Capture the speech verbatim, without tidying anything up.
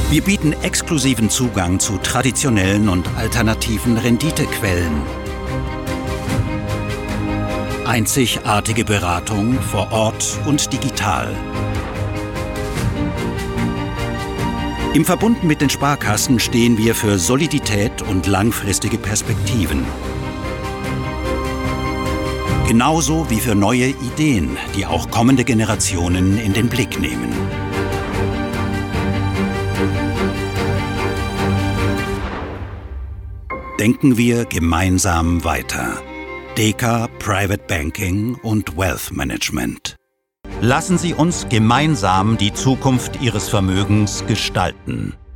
Wir bieten exklusiven Zugang zu traditionellen und alternativen Renditequellen. Einzigartige Beratung vor Ort und digital. Im Verbund mit den Sparkassen stehen wir für Solidität und langfristige Perspektiven. Genauso wie für neue Ideen, die auch kommende Generationen in den Blick nehmen. Denken wir gemeinsam weiter. Deka Private Banking und Wealth Management. Lassen Sie uns gemeinsam die Zukunft Ihres Vermögens gestalten.